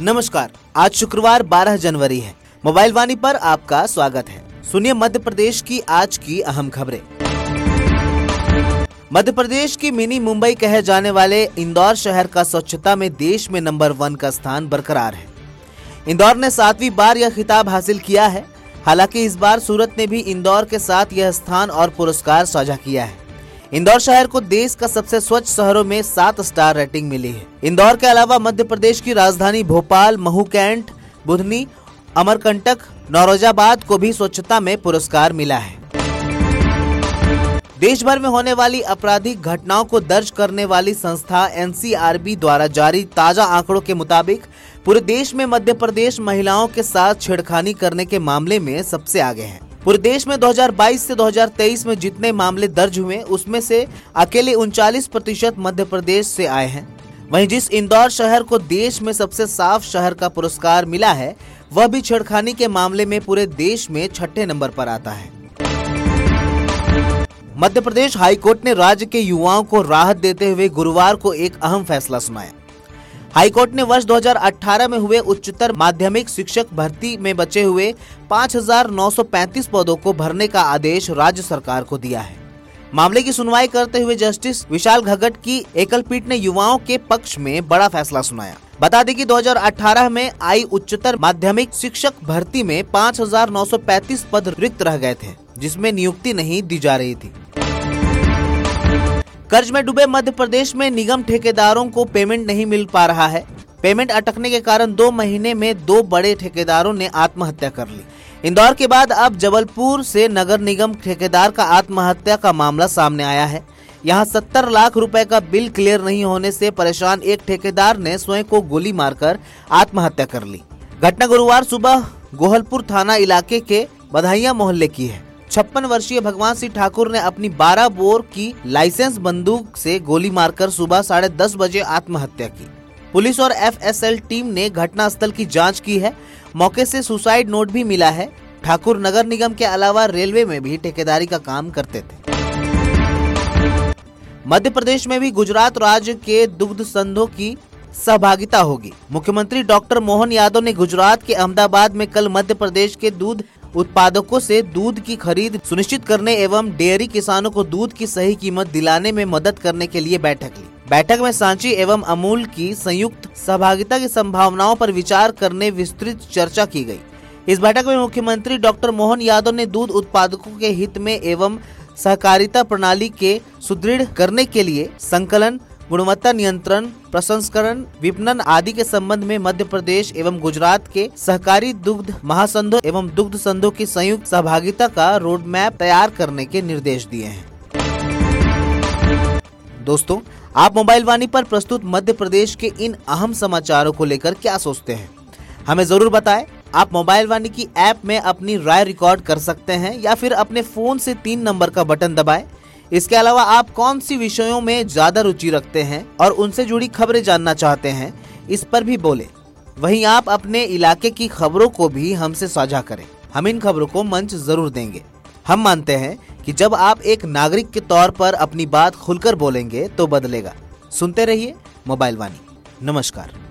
नमस्कार। आज शुक्रवार 12 जनवरी है। मोबाइल वाणी पर आपका स्वागत है। सुनिए मध्य प्रदेश की आज की अहम खबरें। मध्य प्रदेश की मिनी मुंबई कहे जाने वाले इंदौर शहर का स्वच्छता में देश में नंबर 1 का स्थान बरकरार है। इंदौर ने 7वीं बार यह खिताब हासिल किया है। हालांकि इस बार सूरत ने भी इंदौर के साथ यह स्थान और पुरस्कार साझा किया है। इंदौर शहर को देश का सबसे स्वच्छ शहरों में 7 स्टार रेटिंग मिली है। इंदौर के अलावा मध्य प्रदेश की राजधानी भोपाल, महू कैंट, बुधनी, अमरकंटक, नौरोजाबाद को भी स्वच्छता में पुरस्कार मिला है। देश भर में होने वाली आपराधिक घटनाओं को दर्ज करने वाली संस्था NCRB द्वारा जारी ताजा आंकड़ों के मुताबिक पूरे देश में मध्य प्रदेश महिलाओं के साथ छेड़खानी करने के मामले में सबसे आगे है। पूरे देश में 2022 से 2023 में जितने मामले दर्ज हुए उसमें से अकेले 39% मध्य प्रदेश से आए हैं। वहीं जिस इंदौर शहर को देश में सबसे साफ शहर का पुरस्कार मिला है वह भी छेड़खानी के मामले में पूरे देश में 6ठे नंबर पर आता है। मध्य प्रदेश हाईकोर्ट ने राज्य के युवाओं को राहत देते हुए गुरुवार को एक अहम फैसला सुनाया। हाईकोर्ट ने वर्ष 2018 में हुए उच्चतर माध्यमिक शिक्षक भर्ती में बचे हुए 5,935 पदों को भरने का आदेश राज्य सरकार को दिया है। मामले की सुनवाई करते हुए जस्टिस विशाल घगट की एकल पीठ ने युवाओं के पक्ष में बड़ा फैसला सुनाया। बता दें कि 2018 में आई उच्चतर माध्यमिक शिक्षक भर्ती में 5,935 पद रिक्त रह गए थे, जिसमें नियुक्ति नहीं दी जा रही थी। कर्ज में डूबे मध्य प्रदेश में निगम ठेकेदारों को पेमेंट नहीं मिल पा रहा है। पेमेंट अटकने के कारण 2 महीने में 2 बड़े ठेकेदारों ने आत्महत्या कर ली। इंदौर के बाद अब जबलपुर से नगर निगम ठेकेदार का आत्महत्या का मामला सामने आया है। यहां 70 लाख रुपए का बिल क्लियर नहीं होने से परेशान एक ठेकेदार ने स्वयं को गोली मारकर आत्महत्या कर ली। घटना गुरुवार सुबह गोहलपुर थाना इलाके के बधाइया मोहल्ले की है। 56 वर्षीय भगवान सिंह ठाकुर ने अपनी 12 बोर की लाइसेंस बंदूक से गोली मारकर सुबह 10:30 बजे आत्महत्या की। पुलिस और FSL टीम ने घटनास्थल की जांच की है। मौके से सुसाइड नोट भी मिला है। ठाकुर नगर निगम के अलावा रेलवे में भी ठेकेदारी का काम करते थे। मध्य प्रदेश में भी गुजरात राज्य के दुग्ध संघों की सहभागिता होगी। मुख्यमंत्री डॉक्टर मोहन यादव ने गुजरात के अहमदाबाद में कल मध्य प्रदेश के दूध उत्पादकों से दूध की खरीद सुनिश्चित करने एवं डेयरी किसानों को दूध की सही कीमत दिलाने में मदद करने के लिए बैठक ली। बैठक में सांची एवं अमूल की संयुक्त सहभागिता की संभावनाओं पर विचार करने विस्तृत चर्चा की गई। इस बैठक में मुख्यमंत्री डॉक्टर मोहन यादव ने दूध उत्पादकों के हित में एवं सहकारिता प्रणाली के सुदृढ़ करने के लिए संकलन, गुणवत्ता नियंत्रण, प्रसंस्करण, विपणन आदि के संबंध में मध्य प्रदेश एवं गुजरात के सहकारी दुग्ध महासंघों एवं दुग्ध संघों की संयुक्त सहभागिता का रोड मैप तैयार करने के निर्देश दिए हैं। दोस्तों, आप मोबाइल वाणी पर प्रस्तुत मध्य प्रदेश के इन अहम समाचारों को लेकर क्या सोचते हैं, हमें जरूर बताएं। आप मोबाइल वाणी की ऐप में अपनी राय रिकॉर्ड कर सकते हैं या फिर अपने फोन से 3 नंबर का बटन दबाएं। इसके अलावा आप कौन सी विषयों में ज्यादा रुचि रखते हैं और उनसे जुड़ी खबरें जानना चाहते हैं, इस पर भी बोले। वहीं आप अपने इलाके की खबरों को भी हमसे साझा करें। हम इन खबरों को मंच जरूर देंगे। हम मानते हैं कि जब आप एक नागरिक के तौर पर अपनी बात खुलकर बोलेंगे तो बदलेगा। सुनते रहिए मोबाइल वाणी। नमस्कार।